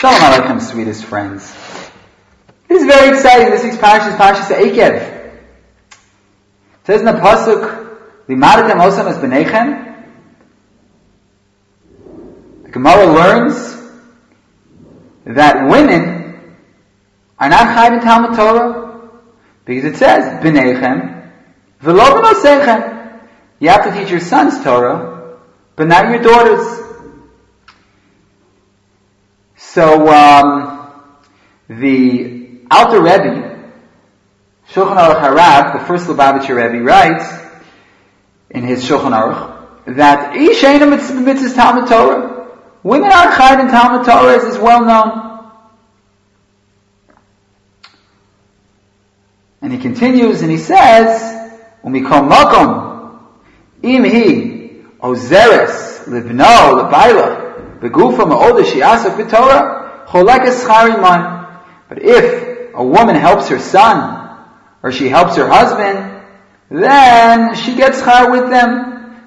Shalom Aleichem, sweetest friends. This is very exciting. This week's parasha is Parashas Eikev. It says in the pasuk, "Limadatem osam es b'neichem." The Gemara learns that women are not chayv in Talmud Torah because it says b'neichem v'lo b'nosechem. You have to teach your sons Torah, but not your daughters. So, the Alter Rebbe, Shulchan Aruch Harav, the first Lubavitcher Rebbe, writes in his Shulchan Aruch that Ish Eina Mitzvahs Talmud Torah. Women aren't chayv in Talmud Torah, as is well known. And he continues and he says, Umikol Makom Imhi Ozeres Livno Lebaila. But if a woman helps her son, or she helps her husband, then she gets schar with them.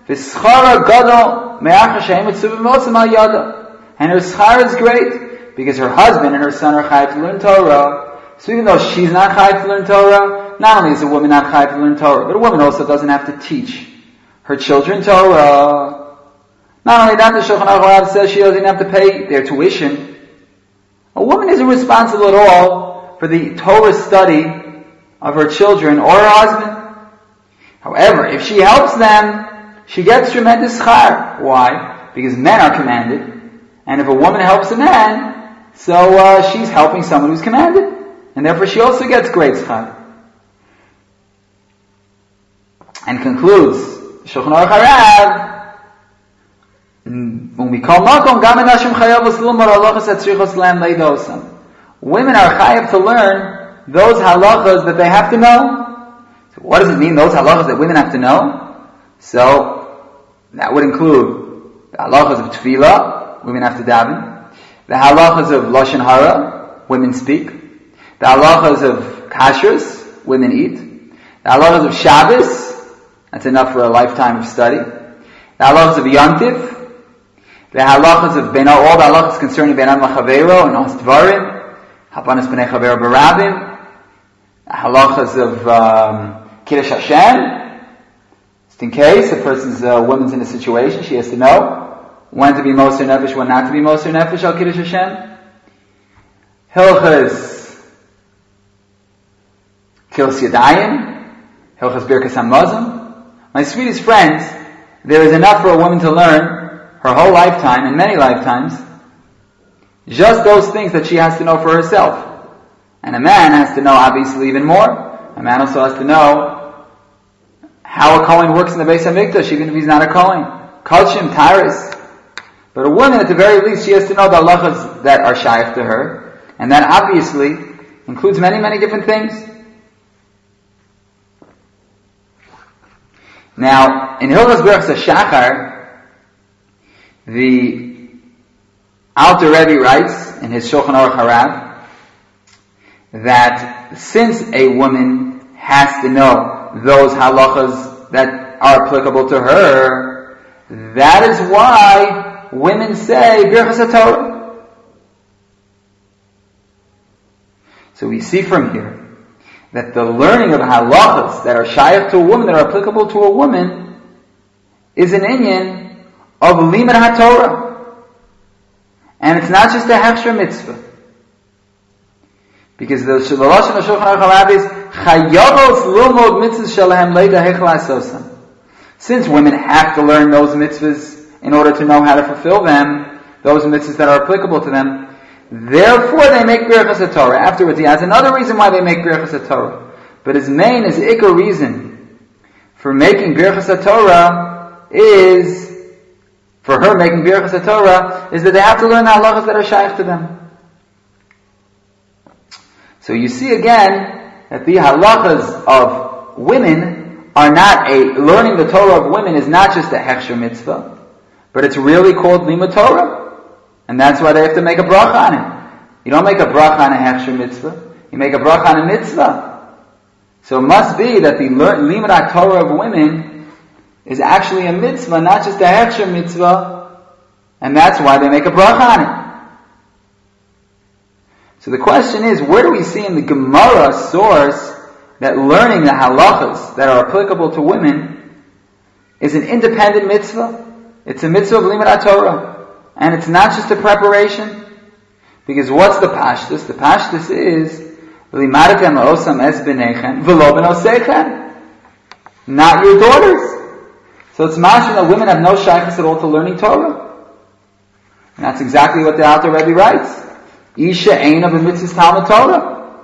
And her schar is great, because her husband and her son are chayv to learn Torah. So even though she's not chayv to learn Torah, not only is a woman not chayv to learn Torah, but a woman also doesn't have to teach her children Torah. Not only that, the Shulchan Aruch says she doesn't have to pay their tuition. A woman isn't responsible at all for the Torah study of her children or her husband. However, if she helps them, she gets tremendous schar. Why? Because men are commanded. And if a woman helps a man, so she's helping someone who's commanded. And therefore she also gets great schar. And concludes, Shulchan Aruch Harav, women are chayav to learn those halachas that they have to know. So what does it mean, those halachas that women have to know? So that would include the halachas of tefillah, women have to daven. The halachas of lashon hara, women speak. The halachas of kashrus, women eat. The halachas of Shabbos, that's enough for a lifetime of study. The halachas of Yontif. The halachas of all the halachas concerning Ben Adam L'Chavero and Os Dvarim, Hapanas B'nei Chavero Barabim, the halachas of Kiddush Hashem, just in case a woman's in a situation, she has to know when to be Moser Nefesh, when not to be Moser Nefesh al Kiddush Hashem. Hilchas Kilos Yadayim, Hilchas Birkas HaMazon. My sweetest friends, there is enough for a woman to learn her whole lifetime, and many lifetimes, just those things that she has to know for herself. And a man has to know, obviously, even more. A man also has to know how a Kohen works in the Beis HaMikdash, even if he's not a Kohen. Kodshim, Taurus. But a woman, at the very least, she has to know the halachas that are shaykh to her, and that obviously includes many, many different things. Now, in Hilchos Berachos HaShachar, the Alter Rebbe writes in his Shulchan Aruch Harav that since a woman has to know those halachas that are applicable to her, that is why women say Birchas HaTorah. So we see from here that the learning of halachas that are shaykh to a woman, that are applicable to a woman, is an inyan of Limud HaTorah. And it's not just a hechsher mitzvah. Because the Lashon of Shulchan Aruch Harav is Chayavos Lilmod Mitzvahs Shalahem Leida Heichel HaSosan. Since women have to learn those mitzvahs in order to know how to fulfill them, those mitzvahs that are applicable to them, therefore they make Birchas HaTorah. Afterwards he has another reason why they make Birchas HaTorah. But his main, his ikar reason for making Birchas HaTorah is, for her making Birchas HaTorah, is that they have to learn the halachas that are shaykh to them. So you see again that the halachas of women are not learning the Torah of women is not just a hechsher mitzvah, but it's really called limud Torah. And that's why they have to make a bracha on it. You don't make a bracha on a hechsher mitzvah, you make a bracha on a mitzvah. So it must be that the limud Torah of women is actually a mitzvah, not just a hechsher mitzvah, and that's why they make a bracha on it. So the question is, where do we see in the Gemara source that learning the halachas that are applicable to women is an independent mitzvah? It's a mitzvah of limud Torah, and it's not just a preparation. Because what's the pashtus? The pashtus is limadtem la'osam es b'neichen v'lo b'noseichen, not your daughters. So it's mashma that women have no shaykhus at all to learning Torah, and that's exactly what the Alter Rebbe writes. Isha eina b'mitzvahs Talmud Torah.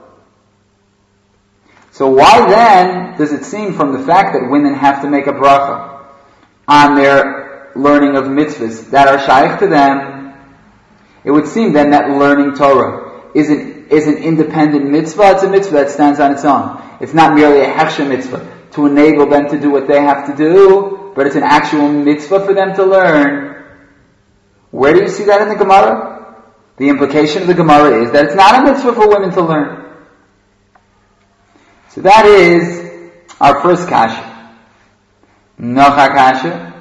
So why then does it seem from the fact that women have to make a bracha on their learning of mitzvahs that are shaykh to them, it would seem then that learning Torah is an independent mitzvah? It's a mitzvah that stands on its own. It's not merely a hechsher mitzvah to enable them to do what they have to do, but it's an actual mitzvah for them to learn. Where do you see that in the Gemara? The implication of the Gemara is that it's not a mitzvah for women to learn. So that is our first kasha. Nocha kasha.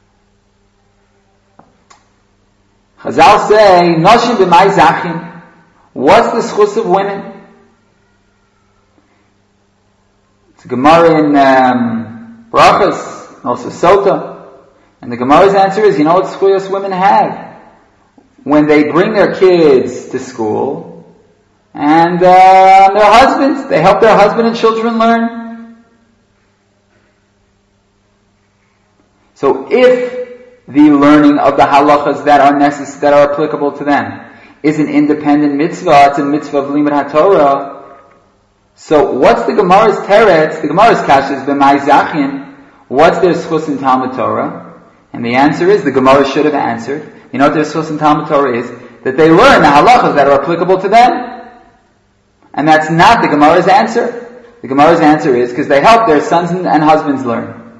Chazal say, Noshim b'mai zachin. What's the schus of women? It's a Gemara in Brachos, also Sota. And the Gemara's answer is, you know what schuyos women have? When they bring their kids to school, and their husbands, they help their husband and children learn. So if the learning of the halachas that are necessary, that are applicable to them, is an independent mitzvah, it's a mitzvah of limud haTorah. So what's the Gemara's teretz? The Gemara's kasha is b'mai zachin. What's their schus in Talmud Torah? And the answer is, the Gemara should have answered, you know what their schus in Talmud Torah is? That they learn the halachas that are applicable to them. And that's not the Gemara's answer. The Gemara's answer is because they help their sons and husbands learn.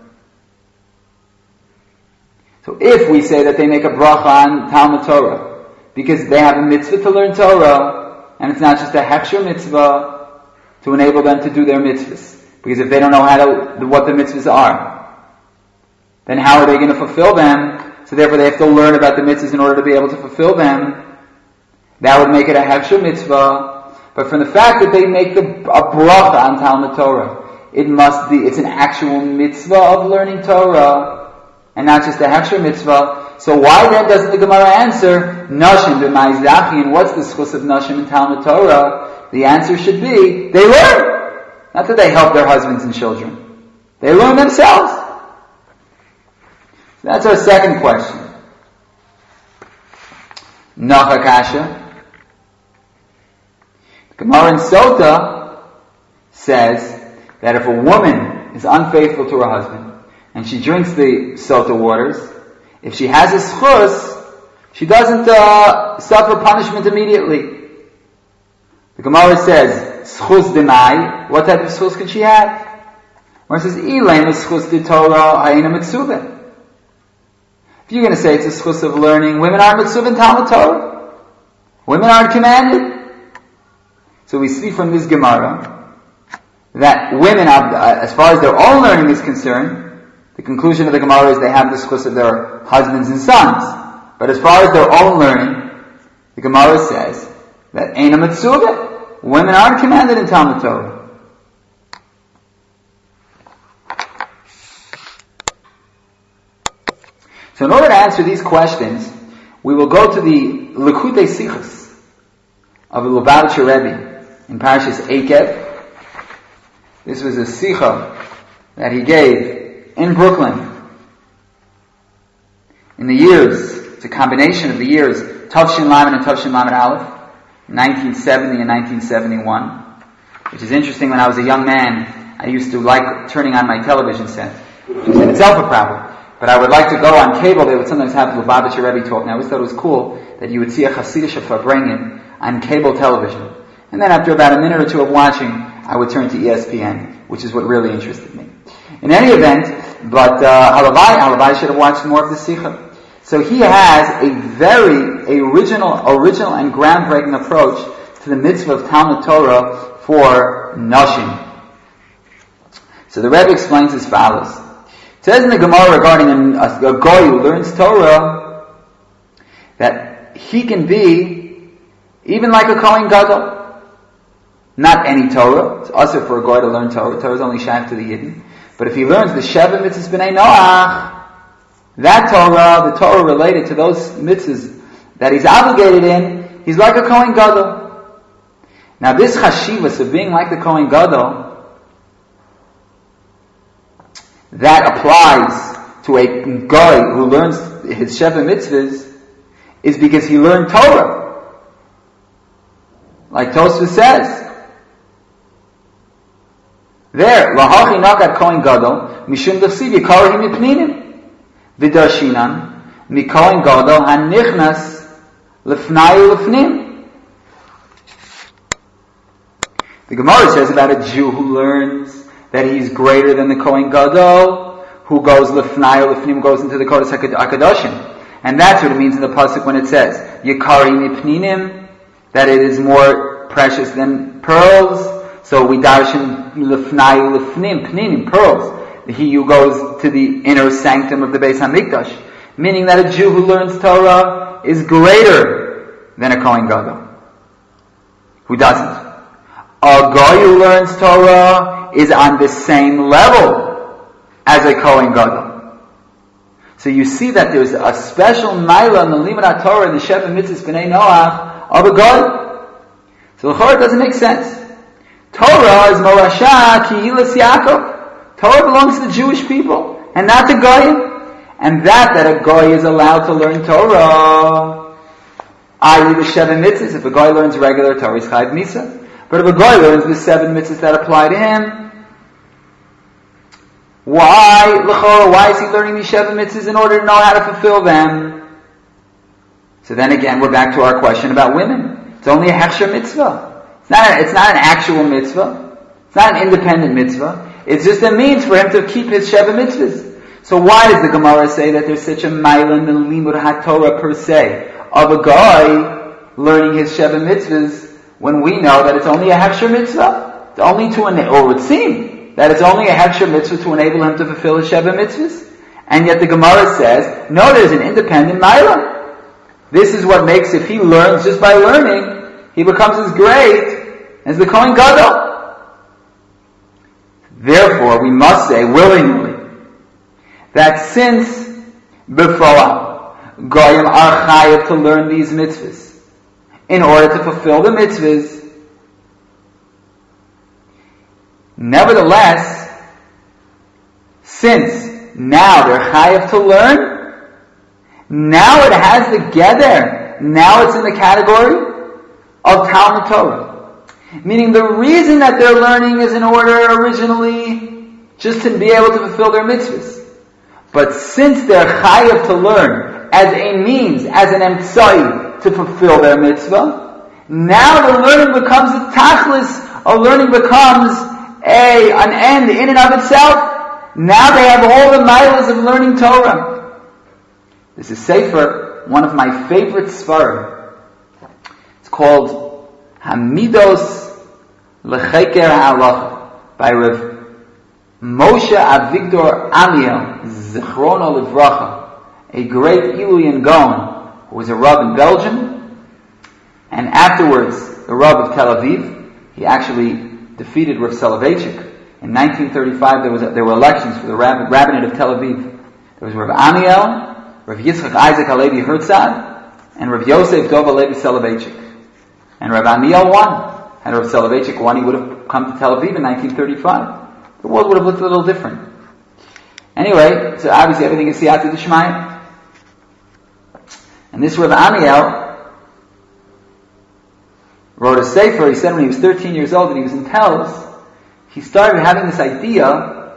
So if we say that they make a bracha on Talmud Torah because they have a mitzvah to learn Torah, and it's not just a hechsher mitzvah to enable them to do their mitzvahs, because if they don't know what the mitzvahs are, then how are they going to fulfill them? So therefore they have to learn about the mitzvahs in order to be able to fulfill them. That would make it a hechsher mitzvah. But from the fact that they make a bracha on Talmud Torah, it's an actual mitzvah of learning Torah, and not just a hechsher mitzvah. So why then doesn't the Gemara answer, Nashim b'mai zachin, what's the schus of Nashim in Talmud Torah? The answer should be, they learn. Not that they help their husbands and children. They learn themselves. That's our second question. Nocha kasha. The Gemara in Sota says that if a woman is unfaithful to her husband and she drinks the Sota waters, if she has a schus, she doesn't suffer punishment immediately. The Gemara says, schus demai, what type of schus can she have? Or it says, ilaim is schus de Torah ha'ina mitzuvah. If you're going to say it's a schus of learning, women aren't mitzvah in Talmud Torah. Women aren't commanded. So we see from this Gemara that women, as far as their own learning is concerned, the conclusion of the Gemara is they have the schus of their husbands and sons. But as far as their own learning, the Gemara says that eina mitzvah, women aren't commanded in Talmud Torah. So in order to answer these questions, we will go to the Likutei Sichos of the Lubavitcher Rebbe in Parashas Eikev. This was a sicha that he gave in Brooklyn in the years, it's a combination of the years Tavshin Lamed and Tavshin Lamed Aleph, 1970 and 1971, which is interesting. When I was a young man, I used to like turning on my television set, which is in itself a problem. But I would like to go on cable. They would sometimes have Lubavitcher Rebbe talk. And I always thought it was cool that you would see a Hasidic Farbrengen on cable television. And then after about a minute or two of watching, I would turn to ESPN, which is what really interested me. In any event, but Halavai should have watched more of the Sikha. So he has a very original and groundbreaking approach to the mitzvah of Talmud Torah for Nashim. So the Rebbe explains as follows. It says in the Gemara regarding a goy who learns Torah that he can be Even like a Kohen Gadol. Not any Torah. It's also for a guy to learn Torah. Torah is only shaykh to the Yidden. But if he learns the Sheva Mitzvahs B'nai Noach, that Torah, the Torah related to those mitzvahs that he's obligated in, he's like a Kohen Gadol. Now this chashivas of being like the Kohen Gadol, that applies to a guy who learns his Sheva Mitzvahs, is because he learned Torah. Like Tosfos says, there, lahachi nagat Kohen Gadol, mishum dafsiv yikarahim mipninim, v'darshinan, mikohen Gadol hanichnas lefnai lefnim. The Gemara says about a Jew who learns that he's greater than the Kohen Gadol, who goes lefnai lefnim, goes into the Kodesh HaKadoshim. And that's what it means in the pasuk when it says, yikarahim mipninim, that it is more precious than pearls. So we darshan lefnai lefnim, pninim, pearls. He who goes to the inner sanctum of the Beis Hamikdash. Meaning that a Jew who learns Torah is greater than a Kohen Gadol. Who doesn't. A guy who learns Torah is on the same level as a Kohen Gadol. So you see that there's a special maila in the Limud HaTorah, the Sheva Mitzvahs B'nai Noach, of a guy. So the Torah doesn't make sense. Torah is Morasha Kihilas Yaakov. Torah belongs to the Jewish people, and not the Goyim. And that a Goy is allowed to learn Torah, i.e. the Sheva Mitzvahs. If a Goy learns regular Torah, he's Chayav Misa. But if a Goy learns the 7 mitzvahs that apply to him, why is he learning these Sheva Mitzvahs? In order to know how to fulfill them. So then again, we're back to our question about women. It's only a Hechsher mitzvah. It's not an actual mitzvah. It's not an independent mitzvah. It's just a means for him to keep his Sheva Mitzvahs. So why does the Gemara say that there's such a maila in the Limud HaTorah per se of a guy learning his Sheva Mitzvahs when we know that it's only a Hechsher mitzvah? It's only or it would seem that it's only a Hechsher mitzvah to enable him to fulfill his Sheva Mitzvahs. And yet the Gemara says, no, there's an independent maila. This is what makes, if he learns just by learning, he becomes as great as the Kohen Gadol. Therefore, we must say willingly that since before Goyim are chayav to learn these mitzvahs in order to fulfill the mitzvahs, nevertheless, since now they're chayav to learn, now it has the gather. Now it's in the category of Talmud Torah. Meaning the reason that they're learning is in order originally just to be able to fulfill their mitzvahs. But since they're chayav to learn as a means, as an emtsai to fulfill their mitzvah, now the learning becomes a tachlis, or learning becomes an end in and of itself. Now they have all the milas of learning Torah. This is Sefer, one of my favorite svarim. It's called Hamidos Lecheker HaHalacha by Rav Moshe Avigdor Amiel Zichrono Livracha, a great Iluyan Gaon who was a Rav in Belgium, and afterwards the Rav of Tel Aviv. He actually defeated Rav Soloveitchik. In 1935 there were elections for the rabbinate of Tel Aviv. There was Rav Amiel, Rav Yitzchak Isaac Halevi Herzog, and Rav Yosef Dov Halevi Soloveitchik. And Rav Amiel won. Had Rav Soloveitchik won, he would have come to Tel Aviv in 1935. The world would have looked a little different. Anyway, so obviously everything is Siyata D'Shmaya. And this Rav Amiel wrote a sefer. He said when he was 13 years old and he was in Pels, he started having this idea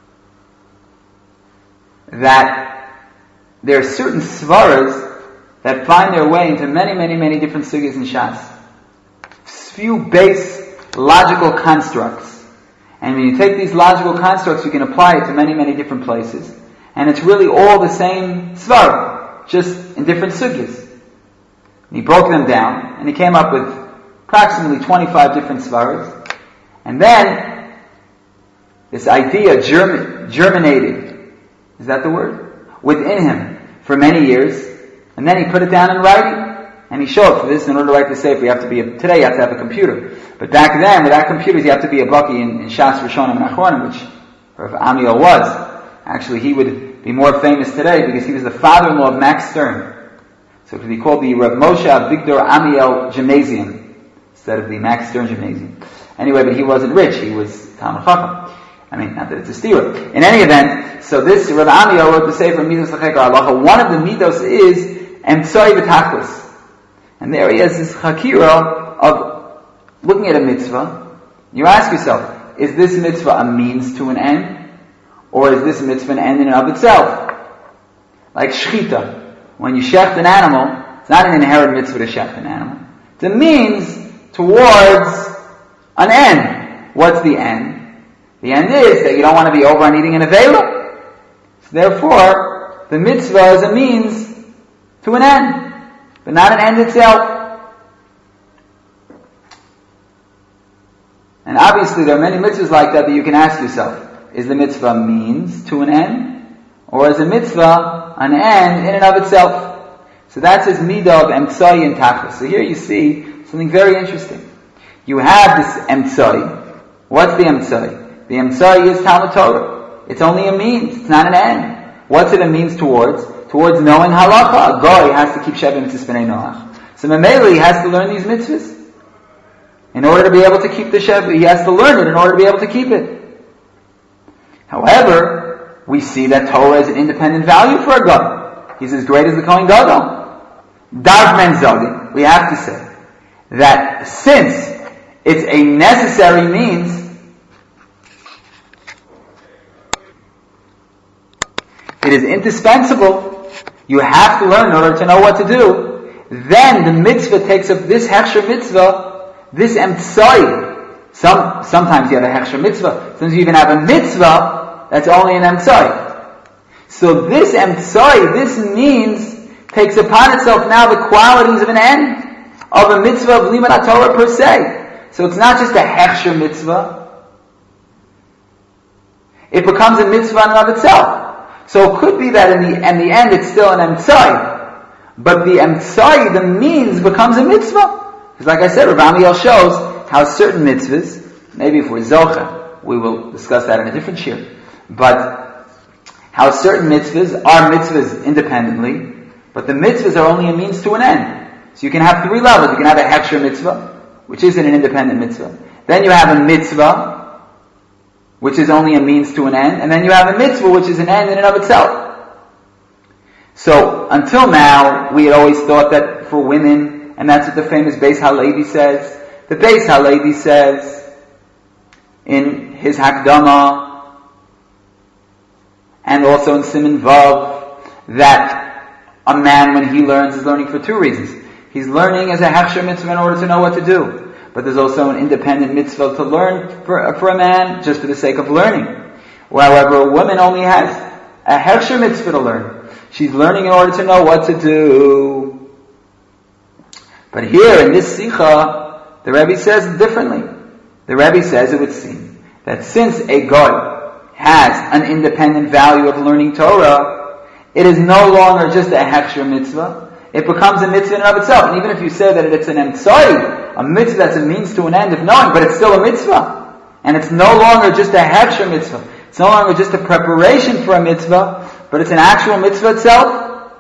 that there are certain svaras that find their way into many, many, many different sugyas in Shas. Few base logical constructs. And when you take these logical constructs, you can apply it to many, many different places. And it's really all the same svara, just in different sugyas. And he broke them down, and he came up with approximately 25 different svaras. And then, this idea germinated, is that the word? Within him for many years. And then he put it down in writing. And he showed for this, in order to write the Sefer, today you have to have a computer. But back then, without computers, you have to be a Baki in Shas Rishonim and Achronim, which Rav Amiel was. Actually, he would be more famous today because he was the father-in-law of Max Stern. So it could be called the Rav Moshe Avigdor Amiel Gymnasium, instead of the Max Stern Gymnasium. Anyway, but he wasn't rich, he was Talmid Chacham. I mean, not that it's a steer. In any event, so this Rav Amiel wrote the Sefer Midos L'Chekar Halacha. One of the Midos is Emtsoi B'Tachlis. And there he has this Chakira of looking at a mitzvah. You ask yourself, is this mitzvah a means to an end? Or is this mitzvah an end in and of itself? Like Shechita. When you shecht an animal, it's not an inherent mitzvah to shecht an animal. It's a means towards an end. What's the end? The end is that you don't want to be over on eating an avela. So therefore, the mitzvah is a means to an end, but not an end itself. And obviously there are many mitzvahs like that you can ask yourself, is the mitzvah a means to an end? Or is the mitzvah an end in and of itself? So that's his midah of emtsai and tachlis. So here you see something very interesting. You have this emtsai. What's the emtsai? The emtsai is Talmud Torah. It's only a means. It's not an end. What's it a means towards? Towards knowing halacha. A goy has to keep Sheva Mitzvahs B'nai Noach. So Mameli has to learn these mitzvahs. In order to be able to keep the Sheva, he has to learn it in order to be able to keep it. However, we see that Torah is an independent value for a goy. He's as great as the Kohen Gadol. Dav men zogin, we have to say that since it's a necessary means, it is indispensable, you have to learn in order to know what to do, then the mitzvah takes up this hechsher mitzvah, this emtsai. Sometimes you have a hechsher mitzvah, sometimes you even have a mitzvah that's only an emtsai. So this emtsai, this means, takes upon itself now the qualities of an end, of a mitzvah of limud HaTorah per se. So it's not just a hechsher mitzvah, it becomes a mitzvah in and of itself. So it could be that in the end it's still an emtsai, but the emtsai, the means, becomes a mitzvah. Because like I said, Rav Amiel shows how certain mitzvahs, maybe if we're zocha, we will discuss that in a different shir, but how certain mitzvahs are mitzvahs independently, but the mitzvahs are only a means to an end. So you can have three levels. You can have a hechsher mitzvah, which isn't an independent mitzvah. Then you have a mitzvah, which is only a means to an end. And then you have a mitzvah, which is an end in and of itself. So, until now, we had always thought that for women, and that's what the famous Beis Halevi says. The Beis Halevi says, in his Hakdama, and also in Siman Vav, that a man, when he learns, is learning for two reasons. He's learning as a hechsher mitzvah in order to know what to do. But there's also an independent mitzvah to learn for a man, just for the sake of learning. However, a woman only has a hechsher mitzvah to learn. She's learning in order to know what to do. But here, in this Sikha, the Rebbe says it differently. The Rebbe says it would seem that since a goy has an independent value of learning Torah, it is no longer just a hechsher mitzvah. It becomes a mitzvah in and of itself. And even if you say that it's an emtsai, a mitzvah that's a means to an end of knowing, but it's still a mitzvah. And it's no longer just a hechsher mitzvah. It's no longer just a preparation for a mitzvah, but it's an actual mitzvah itself.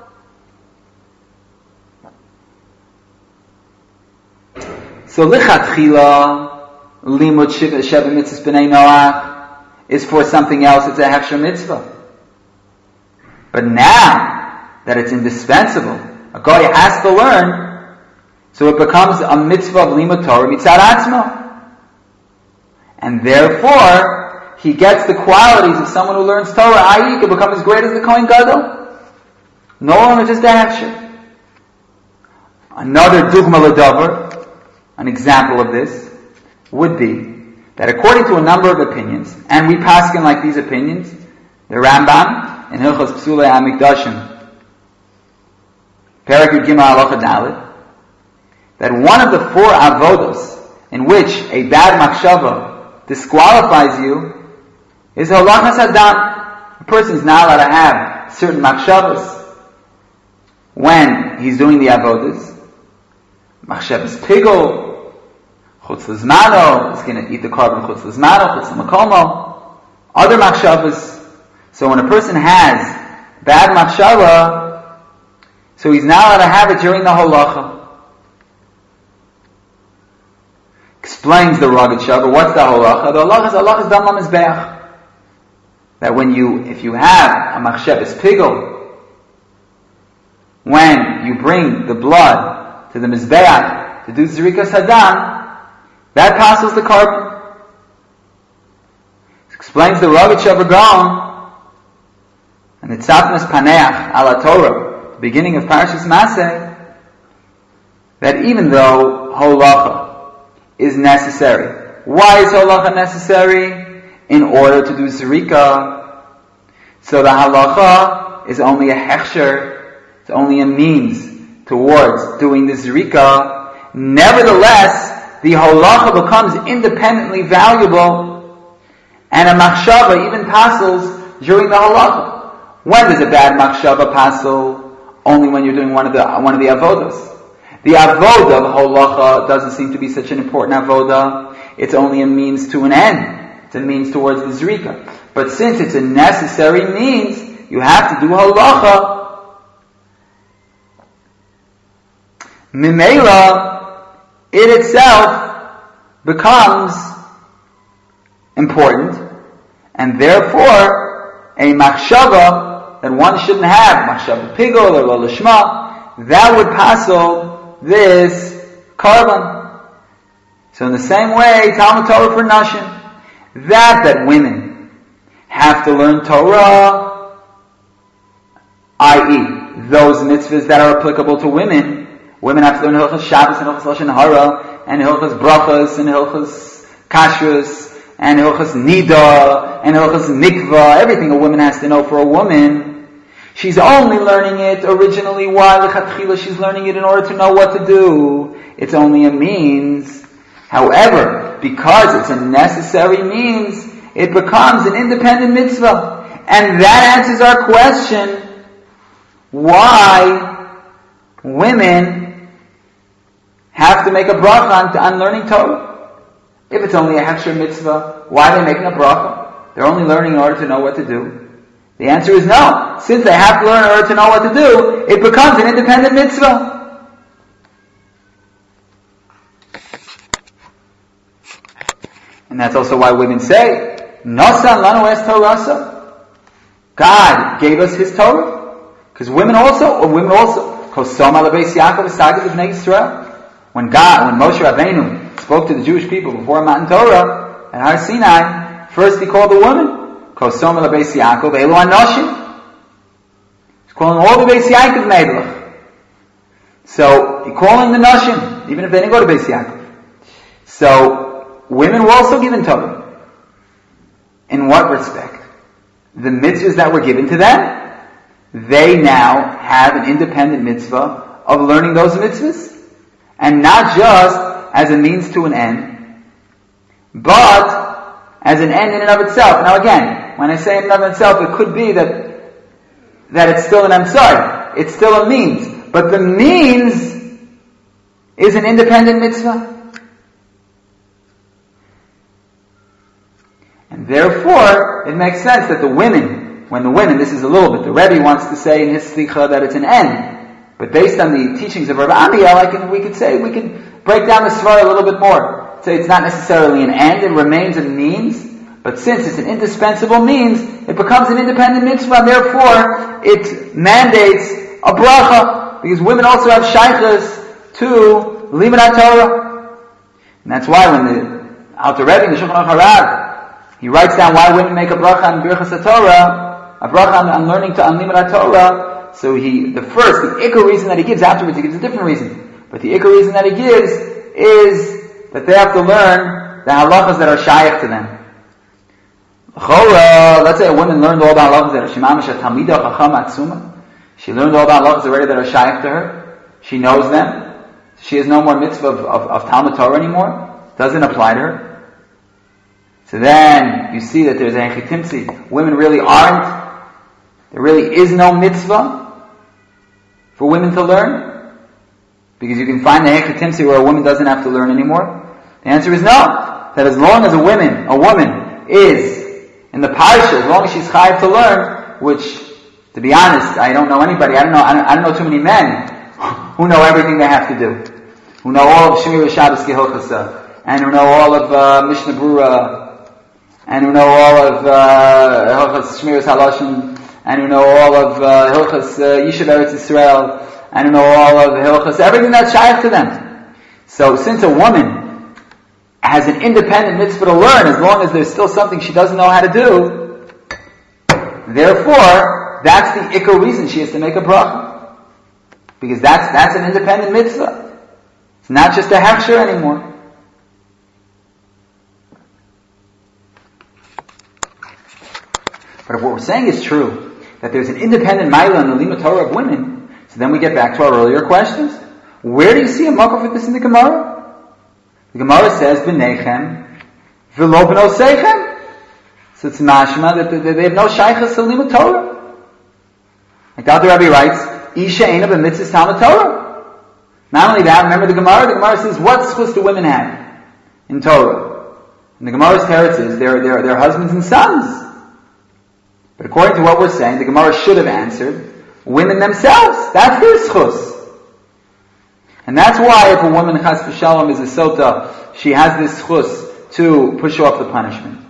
So lichatchila, limud sheva mitzvahs b'nei Noach, is for something else. It's a hechsher mitzvah. But now that it's indispensable, a guy has to learn, so it becomes a mitzvah of limud Torah mitzad atzmo. And therefore, he gets the qualities of someone who learns Torah, i.e. he can become as great as the Kohen Gadol. No longer just a hechsher. Another dugma l'davar, an example of this, would be that according to a number of opinions, and we paskin like these opinions, the Rambam in Hilchos Psulei HaMikdashim, Perek Yud Gimel Halacha Dalet, that one of the four avodos in which a bad machshava disqualifies you is halachas hadam. A person is not allowed to have certain machshavas when he's doing the avodas, machshavas pigul, chutz l'zmano, is going to eat the carbon chutz l'zmano, chutz l'makomo, other machshavas. So when a person has bad machshava, so he's not allowed to have it during the halacha. Explains the Ragad Shava. What's the halacha? The halacha is dam mizbeach. That if you have a machshavas pigul, when you bring the blood to the mizbeach to do zrikas hadam, that passes the carbon. Explains the Ragad Shava Gaon, and the Tzatnas Paneach ala Torah, the beginning of Parashas Maseh, that even though halacha is necessary. Why is halacha necessary? In order to do zrika. So the halacha is only a hechsher, it's only a means towards doing the zrika. Nevertheless, the halacha becomes independently valuable, and a machshava even passes during the halacha. When does a bad machshava passel? Only when you're doing one of the avodas. The avoda of halacha doesn't seem to be such an important avoda. It's only a means to an end. It's a means towards the zrika. But since it's a necessary means, you have to do halacha. Mimela, it itself becomes important, and therefore a machshava that one shouldn't have, machshava pigul or lo lishma, that would passel this carbon. So in the same way, Talmud Torah for Nashim, that women have to learn Torah, i.e., those mitzvahs that are applicable to women. Women have to learn Hilchas Shabbos and Hilchas Lashon Hara and Hilchas Brachas and Hilchas Kashrus and Hilchas Nida and Hilchas Mikvah. Everything a woman has to know for a woman. She's only learning it originally. Why? L'chatchila, she's learning it in order to know what to do. It's only a means. However, because it's a necessary means, it becomes an independent mitzvah. And that answers our question, why women have to make a bracha on learning Torah. If it's only a hechsher mitzvah, why are they making a bracha? They're only learning in order to know what to do. The answer is no. Since they have to learn in order to know what to do, it becomes an independent mitzvah. And that's also why women say, Nasan lanu es Torasa. God gave us His Torah. Because women also, Kosoma lebeis Yaakov v'sagid b'nei Yisrael. When Moshe Rabbeinu spoke to the Jewish people before Matan Torah at Har Sinai, first he called the woman, Kosoma lebeis Yaakov, Elu Anoshim. He's calling all the Beis Yaakov Meidlach. So, he's calling the Noshim, even if they didn't go to Beis Yaakov. So, women were also given Torah. In what respect? The mitzvahs that were given to them, they now have an independent mitzvah of learning those mitzvahs. And not just as a means to an end, but as an end in and of itself. Now again, when I say in and of itself, it could be that it's still an emtsar. It's still a means. But the means is an independent mitzvah. And therefore, it makes sense that this is a little bit, the Rebbe wants to say in his slicha that it's an end. But based on the teachings of Rabbi Amiel, we could break down the svara a little bit more. Say it's not necessarily an end, it remains a means. But since it's an indispensable means, it becomes an independent mitzvah, and therefore it mandates a bracha, because women also have shaychus to limud HaTorah. And that's why when the Alter Rebbe in the Shulchan Aruch Harav, he writes down why women make a bracha on Birchas HaTorah, a bracha on learning on limud HaTorah. So the ikar reason that he gives, afterwards he gives a different reason. But the ikar reason that he gives is that they have to learn the halachas that are shaykh to them. Let's say a woman learned all the halachas that are shemamisha talmida chacham atzuma. She learned all the halachas already that are shaykh to her. She knows them. She has no more mitzvah of Talmud Torah anymore. Doesn't apply to her. So then you see that there's a chitimtzi. Women really aren't. There really is no mitzvah for women to learn. Because you can find the Hekhet Timsi where a woman doesn't have to learn anymore. The answer is no. That as long as a woman is in the parsha, as long as she's chayav to learn, which, to be honest, I don't know anybody, I don't know too many men who know everything they have to do. Who know all of Shemir Shabbos Kehilchasa, and who know all of Mishnah Brura, and who know all of Hilchas Shemiras Halashon, and who know all of Hilchas Yishuv Eretz Yisrael, and who know all of Hilchas, everything that's shaykh to them. So since a woman has an independent mitzvah to learn, as long as there's still something she doesn't know how to do, therefore, that's the ikar reason she has to make a bracha. Because that's an independent mitzvah. It's not just a hechsher anymore. But if what we're saying is true, that there's an independent ma'ila in the limud Torah of women, so then we get back to our earlier questions. Where do you see a makaf of this in the Gemara? The Gemara says, B'nechem, v'lo b'nosechem. So it's mashma that they have no shaychus to limud Torah. Like the other Rabbi writes, Isha eina b'mitzvahs Talmud Torah. Not only that, remember the Gemara says, what schus do women have in Torah? And the Gemara's teretz is, they're husbands and sons. But according to what we're saying, the Gemara should have answered, women themselves. That's their schus. And that's why if a woman, chas v'shalom, is a sota, she has this schus to push off the punishment.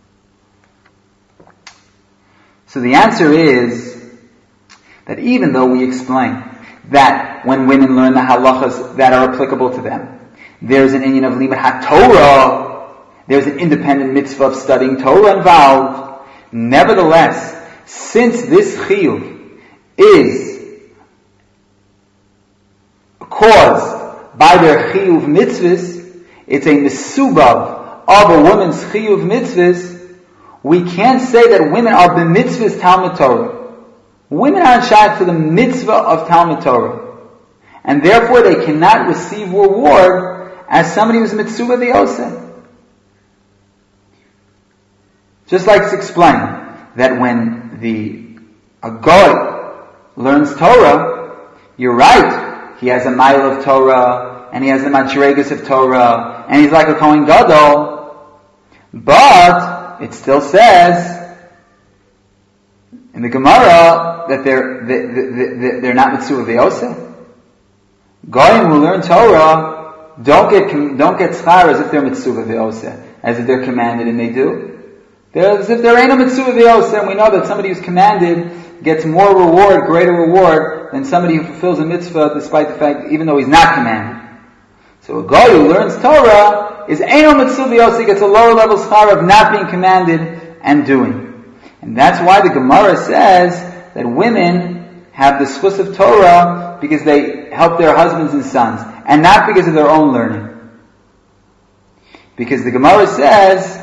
So the answer is that even though we explain that when women learn the halachas that are applicable to them, there's an inyan of limud haTorah, there's an independent mitzvah of studying Torah involved. Nevertheless, since this chiyuv is caused by their chiyuv mitzvahs, it's a mesubav of a woman's chiyuv mitzvahs, we can't say that women are b'mitzvahs Talmud Torah. Women aren't shayach to the mitzvah of Talmud Torah. And therefore they cannot receive reward as somebody who's mitzvah v'yoseh. Just like it's explained that when a goy learns Torah, you're right, he has a mile of Torah, and he has the madregas of Torah, and he's like a Kohen Gadol, but it still says in the Gemara that they're not mitzvah v'yoseh. Goyim who learn Torah don't get schar as if they're mitzvah v'yoseh, as if they're commanded, and they do. They're as if there ain't a mitzvah v'yoseh, and we know that somebody who's commanded gets more reward, greater reward, than somebody who fulfills a mitzvah despite the fact, even though he's not commanded. So a goy who learns Torah is ain't no mitzvah v'yoseh, gets a lower level schar of not being commanded and doing. And that's why the Gemara says that women have the schus of Torah because they help their husbands and sons, and not because of their own learning. Because the Gemara says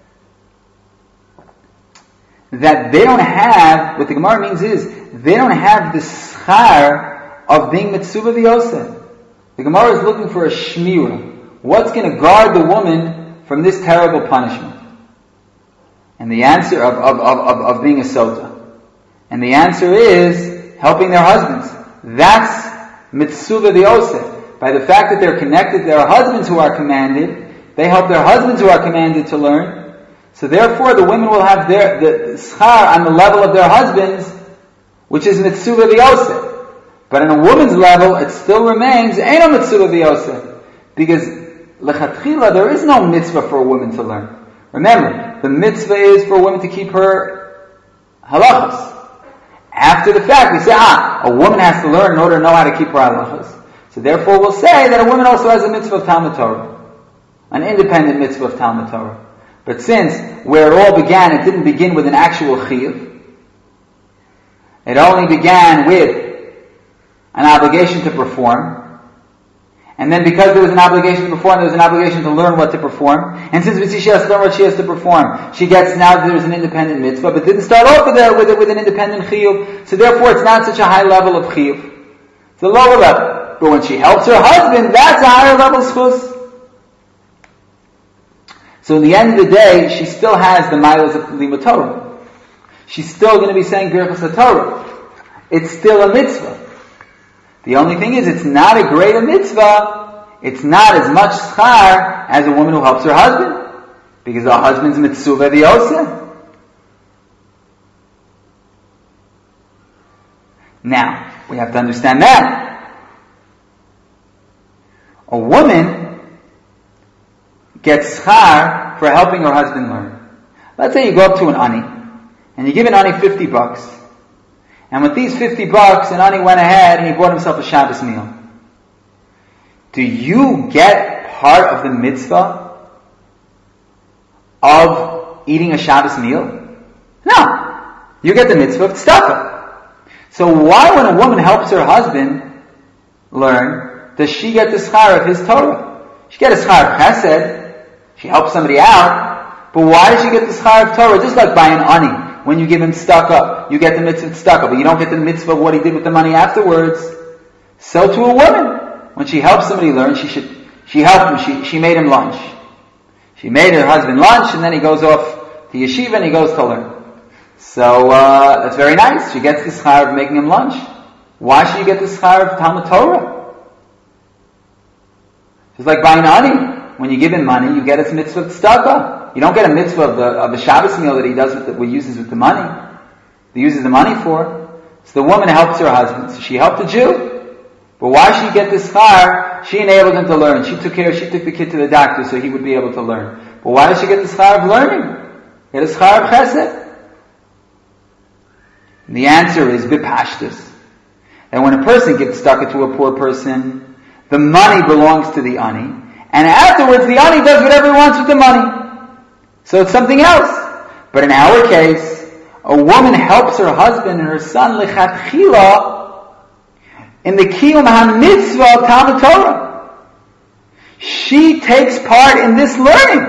that they don't have, what the Gemara means is, they don't have the schar of being mitzvah v'yoseh. The Gemara is looking for a shmira. What's going to guard the woman from this terrible punishment? And the answer of being a sota. And the answer is helping their husbands. That's mitzvah v'yoseh. By the fact that they're connected, there are husbands who are commanded. They help their husbands who are commanded to learn. So therefore the women will have the schar on the level of their husbands, which is mitzvah v'yoseh. But on a woman's level, it still remains ain't no mitzvah v'yoseh. Because lechatchila, there is no mitzvah for a woman to learn. Remember, the mitzvah is for a woman to keep her halachas. After the fact, we say, a woman has to learn in order to know how to keep her halachas. So therefore we'll say that a woman also has a mitzvah of Talmud Torah. An independent mitzvah of Talmud Torah. But since where it all began, it didn't begin with an actual chiyuv. It only began with an obligation to perform. And then because there was an obligation to perform, there was an obligation to learn what to perform. And since we see she has to learn what she has to perform, she gets now that there's an independent mitzvah, but didn't start off with an independent chiyuv. So therefore it's not such a high level of chiyuv. It's a lower level. But when she helps her husband, that's a higher level schus. So in the end of the day, she still has the miles of limud Torah. She's still going to be saying birchas HaTorah. It's still a mitzvah. The only thing is, it's not a greater mitzvah. It's not as much schar as a woman who helps her husband, because her husband's mitzvah v'yoseh. Now, we have to understand that. A woman gets schar for helping her husband learn. Let's say you go up to an ani, and you give an ani $50. And with these $50, an ani went ahead and he bought himself a Shabbos meal. Do you get part of the mitzvah of eating a Shabbos meal? No. You get the mitzvah of tzedakah. So why, when a woman helps her husband learn, does she get the schar of his Torah? She gets a schar of chesed. She helps somebody out. But why does she get the schar of Torah? Just like by an ani. When you give him tzedakah, you get the mitzvah of tzedakah, but you don't get the mitzvah of what he did with the money afterwards. So to a woman, when she helps somebody learn, she helped him, she made him lunch. She made her husband lunch, and then he goes off to yeshiva and he goes to learn. So, that's very nice. She gets the schar of making him lunch. Why should you get the schar of Talmud Torah? It's like buying ani. When you give him money, you get its mitzvah of tzedakah. You don't get a mitzvah of the Shabbos meal that he does what he uses with the money. He uses the money for. So the woman helps her husband. So she helped the Jew. But why should she get this schar? She enabled him to learn. She took the kid to the doctor so he would be able to learn. But why does she get the schar of learning? Get a schar of chesed. And the answer is bipashtus. And when a person gives tzedakah to a poor person, the money belongs to the ani. And afterwards the ani does whatever he wants with the money. So it's something else. But in our case, a woman helps her husband and her son lichatchila in the kiyum ha-mitzvah of Talmud Torah. She takes part in this learning.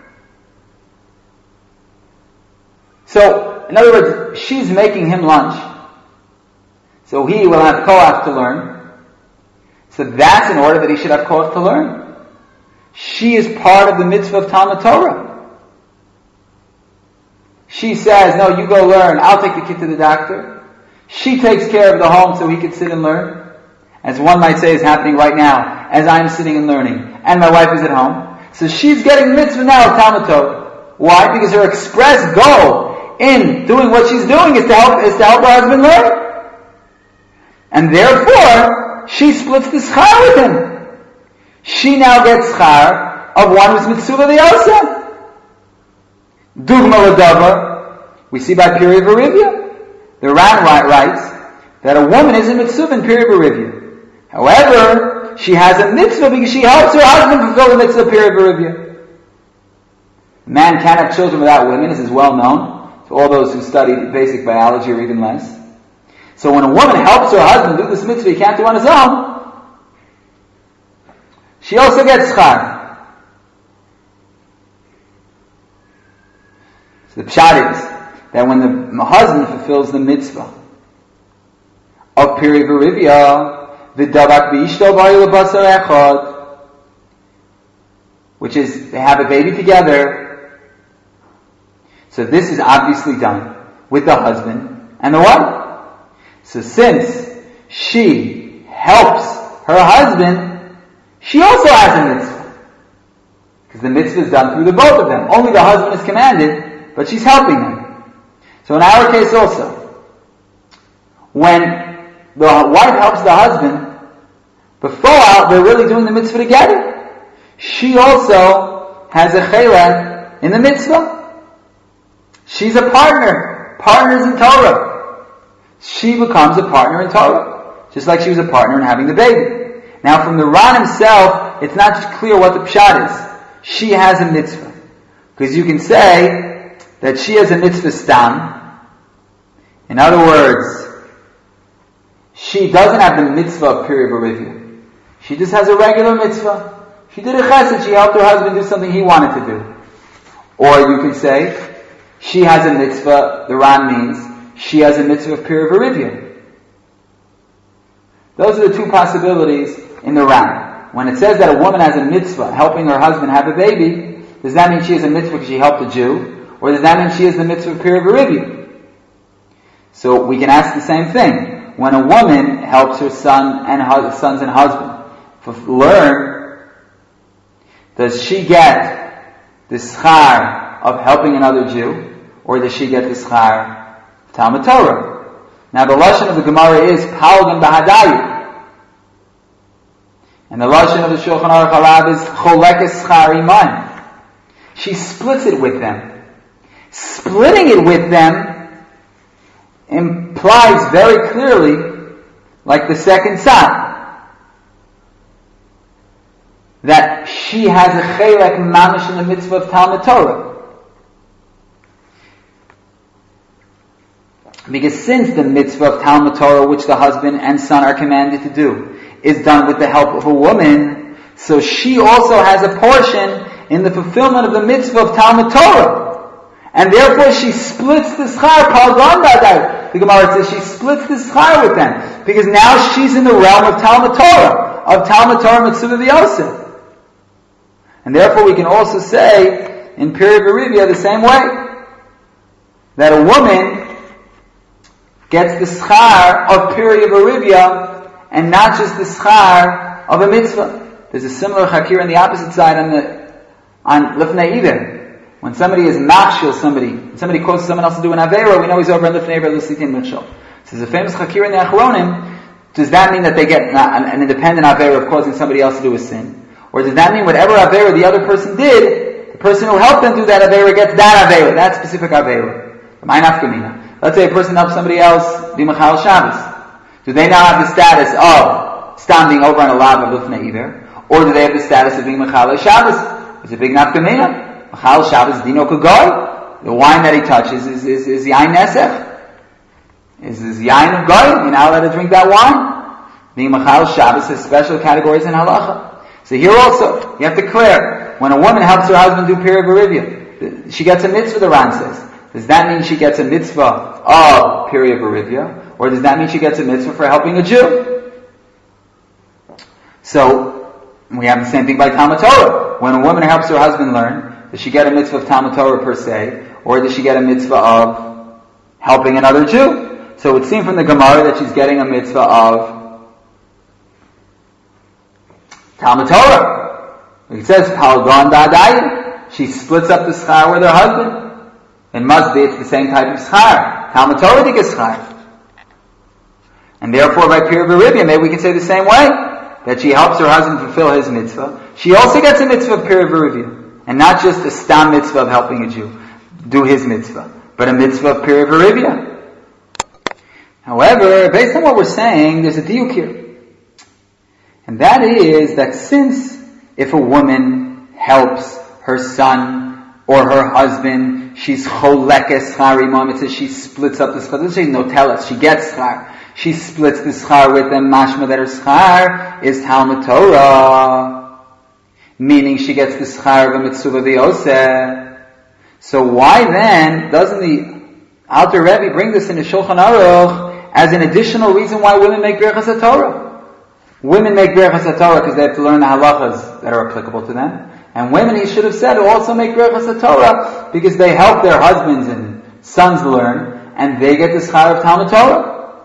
So, in other words, she's making him lunch. So he will have koach to learn. So that's in order that he should have koach to learn. She is part of the mitzvah of Talmud Torah. She says, no, you go learn, I'll take the kid to the doctor. She takes care of the home so he can sit and learn. As one might say is happening right now, as I'm sitting and learning, and my wife is at home. So she's getting the mitzvah now of Talmud Torah. Why? Because her express goal in doing what she's doing is to help her husband learn. And therefore, she splits the schar with him. She now gets schar of one who's mitzvah v'yoseh. Dugma l'davar, we see by Piri V'Rivya. The Ran writes that a woman is a mitzvah in Piri V'Rivya. However, she has a mitzvah because she helps her husband fulfill the mitzvah of Piri V'Rivya. Man can't have children without women. This is well known to all those who study basic biology or even less. So when a woman helps her husband do this mitzvah he can't do on his own, she also gets schar. So the pshat is that when the husband fulfills the mitzvah of Piri V'Rivya, v'davak v'ishto v'ayu l'basar echad, which is they have a baby together. So this is obviously done with the husband and the wife. So since she helps her husband, she also has a mitzvah. Because the mitzvah is done through the both of them. Only the husband is commanded, but she's helping him. So in our case also, when the wife helps the husband, before they're really doing the mitzvah together, she also has a chelek in the mitzvah. She's a partner. Partners in Torah. She becomes a partner in Torah. Just like she was a partner in having the baby. Now from the Ran himself, it's not just clear what the pshat is. She has a mitzvah. Because you can say that she has a mitzvah stam. In other words, she doesn't have the mitzvah of Piri V'Rivya. She just has a regular mitzvah. She did a chesed, she helped her husband do something he wanted to do. Or you can say, she has a mitzvah, the Ran means, she has a mitzvah of Piri V'Rivya. Those are the two possibilities in the Ran. When it says that a woman has a mitzvah, helping her husband have a baby, does that mean she has a mitzvah because she helped a Jew? Or does that mean she has the mitzvah of Piri V'Rivya? So we can ask the same thing. when a woman helps her sons and husband learn, does she get the schar of helping another Jew, or does she get the schar of Talmud Torah? Now the lashon of the Gemara is palgan b'hadayu, and the lashon of the Shulchan Aruch Harav is cholekes schar iman. She splits it with them. Splitting it with them implies very clearly, like the second side, that she has a chelek mamish in the mitzvah of Talmud Torah. Because since the mitzvah of Talmud Torah, which the husband and son are commanded to do, is done with the help of a woman, so she also has a portion in the fulfillment of the mitzvah of Talmud Torah. And therefore she splits the schar, palgan b'hadayu. The Gemara says she splits the schar with them, because now she's in the realm of Talmud Torah mitzvah v'yosef. And therefore we can also say, in Peri V'Rivia, the same way, that a woman gets the schar of Peri V'Rivia, and not just the schar of a mitzvah. There's a similar chakir on the opposite side on Lifnei Iver. When somebody is machshil somebody causes someone else to do an avera, we know he's over in Lifnei Iver L'sitin Mitchell. So there's a famous chakir in the Achronim. Does that mean that they get an independent avera of causing somebody else to do a sin? Or does that mean whatever avera the other person did, the person who helped them do that avera gets that avera, that specific avera? Let's say a person helps somebody else be Machal Shabbos. Do they now have the status of standing over on a lav of Lifnei Iver? Or do they have the status of being Machal Shabbos? It's a big nafkamina. Machal Shabbos dino kagoy. The wine that he touches is yain nesech. Is yain of goy. You're not allowed to drink that wine. Being Machal Shabbos has special categories in halacha. So here also, you have to clear, when a woman helps her husband do Peri V'Rivia, she gets a mitzvah, the Ran says. Does that mean she gets a mitzvah of Peri V'Rivia? Or does that mean she gets a mitzvah for helping a Jew? So, we have the same thing by Talmud Torah. When a woman helps her husband learn, does she get a mitzvah of Talmud Torah per se, or does she get a mitzvah of helping another Jew? So it would seem from the Gemara that she's getting a mitzvah of Talmud Torah. It says, palgan b'hadayu. She splits up the schar with her husband. It must be, it's the same type of schar. Talmud Torah dik schar. And therefore by Peri V'Rivia, maybe we can say the same way, that she helps her husband fulfill his mitzvah. She also gets a mitzvah of Peri V'Rivia. And not just a stam mitzvah of helping a Jew do his mitzvah, but a mitzvah of Peri V'Rivia. However, based on what we're saying, there's a diuk here. And that is that since if a woman helps her son or her husband, she's cholekes schar imam, it says she splits up the schar. It doesn't say no tell us, she gets schar. She splits the schar with them, mashma that her schar is Talmud Torah. Meaning she gets the schar of a mitzvah v'yoseh. So why then doesn't the Alter Rebbe bring this in the Shulchan Aruch as an additional reason why women make Birchas HaTorah? Women make Birchas HaTorah because they have to learn the halachas that are applicable to them. And women, he should have said, also make Birchas HaTorah because they help their husbands and sons learn, and they get the schar of Talmud Torah.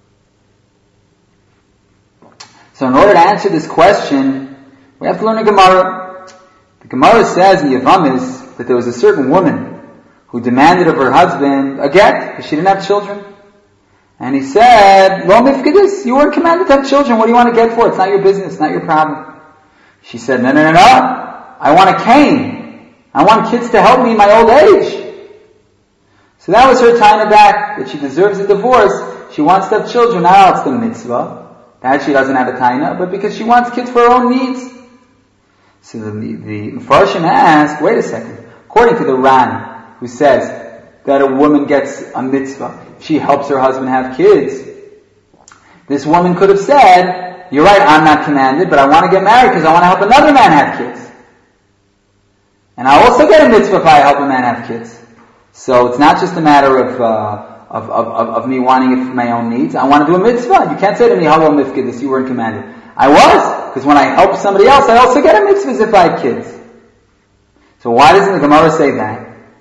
So in order to answer this question, we have to learn a Gemara. The Gemara says in Yevamos that there was a certain woman who demanded of her husband a get because she didn't have children. And he said, Lo mifkedus, you weren't commanded to have children. What do you want to get for? It's not your business, not your problem. She said, no. I want a cane. I want kids to help me in my old age. So that was her tying it back, that she deserves a divorce. She wants to have children. Now it's the mitzvah. That she doesn't have a taina, but because she wants kids for her own needs. So the Mefarshim ask, wait a second. According to the Ran, who says that a woman gets a mitzvah, she helps her husband have kids. This woman could have said, you're right, I'm not commanded, but I want to get married because I want to help another man have kids. And I also get a mitzvah if I help a man have kids. So it's not just a matter of me wanting it for my own needs. I want to do a mitzvah. You can't say to me, hello mifkedus, you weren't commanded. I was, because when I help somebody else, I also get a mitzvah if I have kids. So why doesn't the Gemara say that?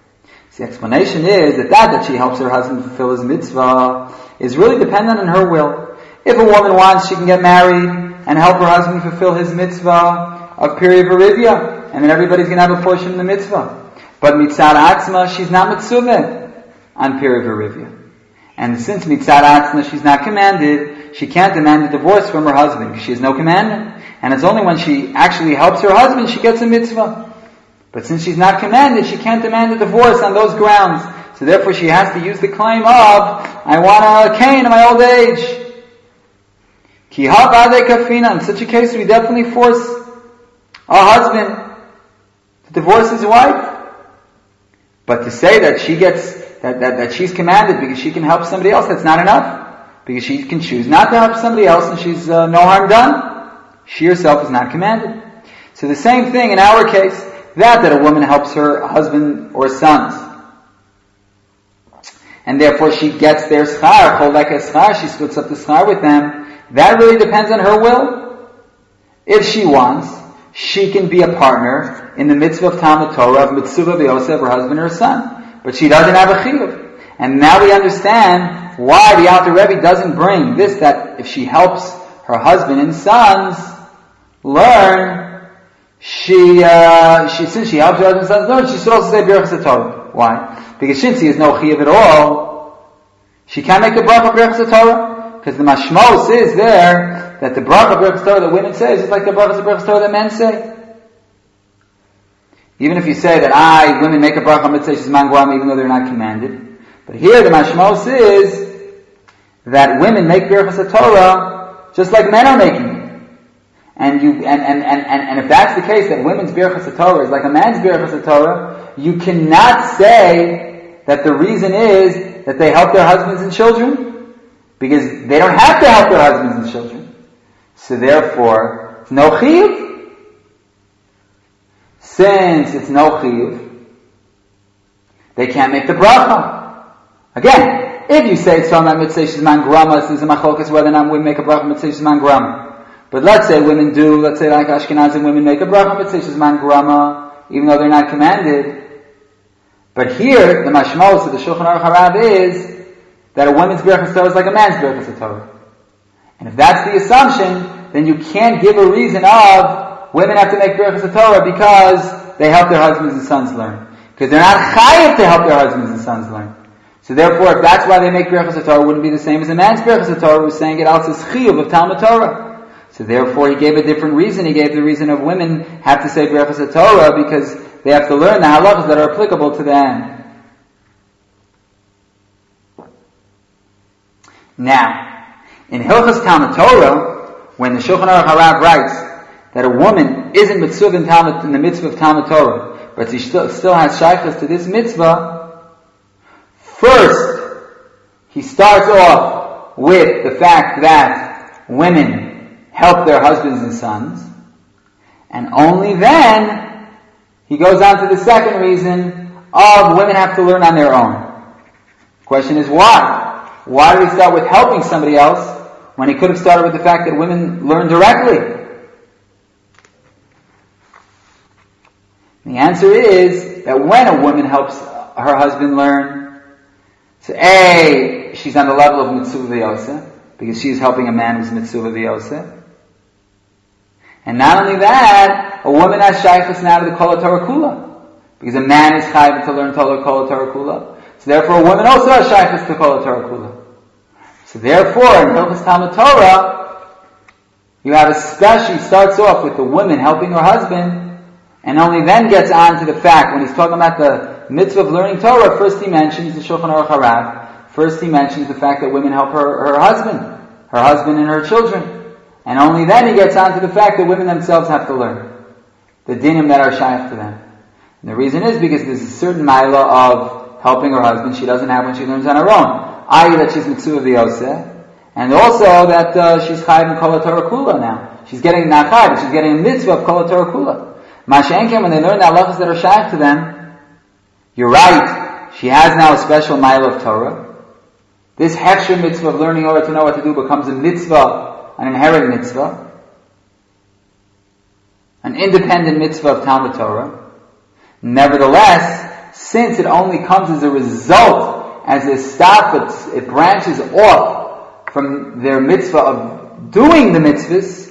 So the explanation is that she helps her husband fulfill his mitzvah is really dependent on her will. If a woman wants, she can get married and help her husband fulfill his mitzvah of Peri Verivia, and then everybody's going to have a portion of the mitzvah. But mitzad atzma, she's not mitzuveh on Peri Verivia. And since mitzad atzma, she's not commanded, she can't demand a divorce from her husband because she has no commandment. And it's only when she actually helps her husband she gets a mitzvah. But since she's not commanded, she can't demand a divorce on those grounds. So therefore she has to use the claim of, I want a cane in my old age. Ki ha-vade kafina. In such a case, we definitely force our husband to divorce his wife. But to say that she gets, that she's commanded because she can help somebody else, that's not enough. Because she can choose not to help somebody else and she's no harm done. She herself is not commanded. So the same thing in our case, that a woman helps her husband or sons. And therefore she gets their schar, called like a schar, she splits up the schar with them. That really depends on her will. If she wants, she can be a partner in the mitzvah of Talmud Torah, of mitzvah v'yosef, her husband or her son. But she doesn't have a chiyuv. And now we understand why the Alter Rebbe doesn't bring this, that if she helps her husband and sons learn, since she helps her husband and sons learn, she should also say Birchas Torah. Why? Because since he has no chiyuv at all, she can't make a bracha of Birchas Torah. Because the mashmos is there that the bracha of Birchas Torah that women say is just like the brachas of Birchas Torah that men say. Even if you say that women make a bracha of Mitzvah Shizman Guam even though they're not commanded. But here the mashmos is that women make Birchas Torah just like men are making it. And if that's the case, that women's Birchas Torah is like a man's Birchas Torah, you cannot say that the reason is that they help their husbands and children. Because they don't have to help their husbands and children. So therefore, it's no chiyuv. Since it's no chiyuv, they can't make the bracha. Again, if you say it's from that mitzvah shizman grama, there's a machlokas whether or not women make a bracha mitzvah shizman grama. But let's say women do, let's say like Ashkenazim women make a bracha mitzvah shizman grama, even though they're not commanded. But here, the mashmos of the Shulchan Aruch Harav is that a woman's Birchas Torah is like a man's Birchas Torah. And if that's the assumption, then you can't give a reason of women have to make Birchas Torah because they help their husbands and sons learn. Because they're not chayiv to help their husbands and sons learn. So therefore, if that's why they make Birchas Torah, it wouldn't be the same as a man's Birchas Torah who's saying it out as chiyuv of Talmud Torah. So therefore, he gave a different reason. He gave the reason of women have to say Birchas Torah because they have to learn the halachas that are applicable to them. Now, in Hilchas Talmud Torah, when the Shulchan Aruch Harav writes that a woman isn't mitzvah in the mitzvah of Talmud Torah, but she still has shaychus to this mitzvah, first, he starts off with the fact that women help their husbands and sons, and only then, he goes on to the second reason of women have to learn on their own. The question is why? Why did he start with helping somebody else when he could have started with the fact that women learn directly? The answer is that when a woman helps her husband learn, so A, she's on the level of mitzvah v'yoseh, because she's helping a man who's mitzvah v'yoseh. And not only that, a woman has shaychus now to the Kol HaTorah Kula, because a man is chayav to learn Kol HaTorah Kula. So therefore, a woman also has shaychus to Kol HaTorah Kula. So therefore, in Hilchas Talmud Torah, you have she starts off with the woman helping her husband, and only then gets on to the fact, when he's talking about the mitzvah of learning Torah, first he mentions the Shulchan Aruch Harav, first he mentions the fact that women help her husband and her children. And only then he gets on to the fact that women themselves have to learn the dinim that are shaykh to them. And the reason is because there's a certain mila of helping her husband she doesn't have when she learns on her own. I.e. that she's mitzvah v'yoseh, and also that she's chayiv in Kol HaTorah Kula now. She's getting not chayiv, but she's getting a mitzvah of Kol HaTorah Kula. Masha'enken, when they learn the halachas that are shaykh to them, you're right, she has now a special mile of Torah. This hechsher mitzvah of learning Torah to know what to do becomes a mitzvah, an inherent mitzvah, an independent mitzvah of Talmud Torah. Nevertheless, since it only comes as a result, as a stop, it branches off from their mitzvah of doing the mitzvahs,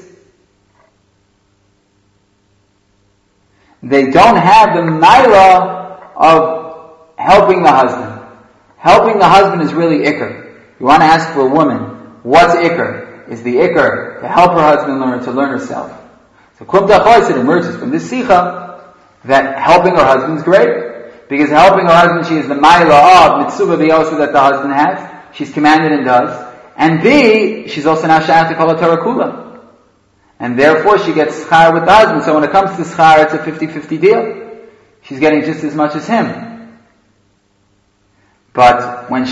they don't have the milah of helping the husband. Helping the husband is really ikr. You want to ask for a woman, what's ikr? Is the ikr to help her husband learn, to learn herself? So Kum Tachos, it emerges from this sikha that helping her husband is great. Because helping her husband, she is the milah of mitzvah v'yosa that the husband has. She's commanded and does. And B, she's also now shayach to kol Torah kula. And therefore she gets schar with the husband. So when it comes to schar, it's a 50-50 deal. She's getting just as much as him. But when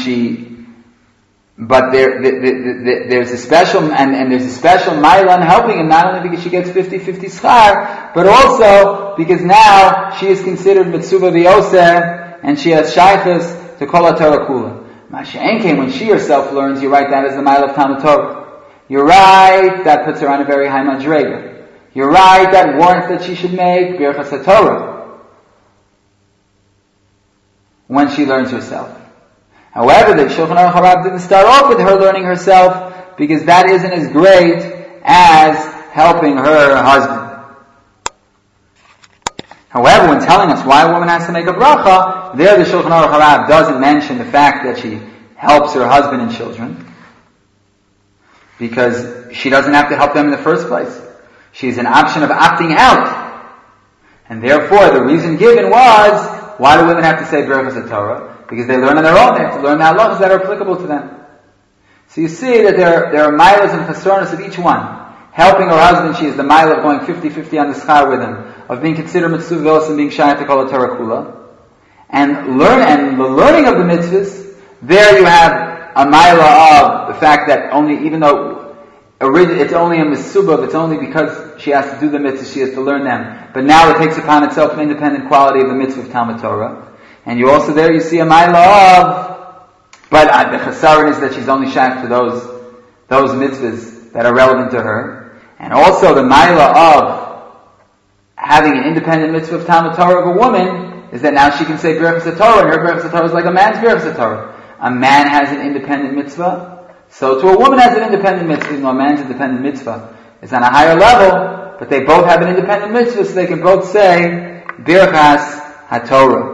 there's a special, and there's a special ma'ila in helping him, not only because she gets 50-50 schar, but also because now she is considered mitzvah v'yoseh, and she has shaychus to kol Torah kula. Masha'en came when she herself learns, you write that as the ma'ila of Talmud Torah. You're right, that puts her on a very high madrega. You're right, that warrants that she should make Birchas HaTorah when she learns herself. However, the Shulchan Aruch Harav didn't start off with her learning herself, because that isn't as great as helping her husband. However, when telling us why a woman has to make a bracha, there the Shulchan Aruch Harav doesn't mention the fact that she helps her husband and children, because she doesn't have to help them in the first place. She's an option of opting out. And therefore, the reason given was, why do women have to say Birchas Torah? Because they learn on their own. They have to learn the halachas that are applicable to them. So you see that there are milas and chasronos of each one. Helping her husband, she is the mile of going 50-50 on the schar with him, of being considered mitzvah v'os and being shayat to kol Torah kula. And the learning of the mitzvahs, there you have a mila of the fact that even though it's only a misubah, it's only because she has to do the mitzvahs, she has to learn them. But now it takes upon itself an independent quality of the mitzvah of Talmud Torah. And you also there you see a mila of, but the chasaron is that she's only shaykh to those mitzvahs that are relevant to her. And also the mila of having an independent mitzvah of Talmud Torah of a woman is that now she can say Birchas Torah, and her Birchas Torah is like a man's Birchas Torah. A man has an independent mitzvah, so to a woman has an independent mitzvah, even though a man's independent mitzvah is on a higher level, but they both have an independent mitzvah, so they can both say Birchas HaTorah.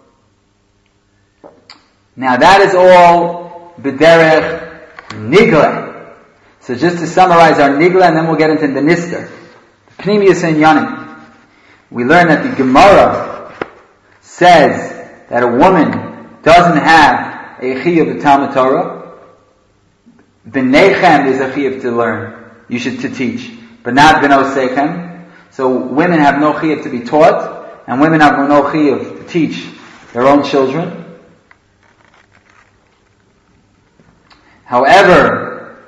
Now that is all b'derech nigla. So just to summarize our nigla, and then we'll get into the nister. Pnimiyus and Yanim. We learn that the Gemara says that a woman doesn't have a chiyuv of Talmud Torah. B'nechem is a chiyuv to learn. You should to teach, but not b'no sechem. So women have no chiyuv to be taught, and women have no chiyuv to teach their own children. However,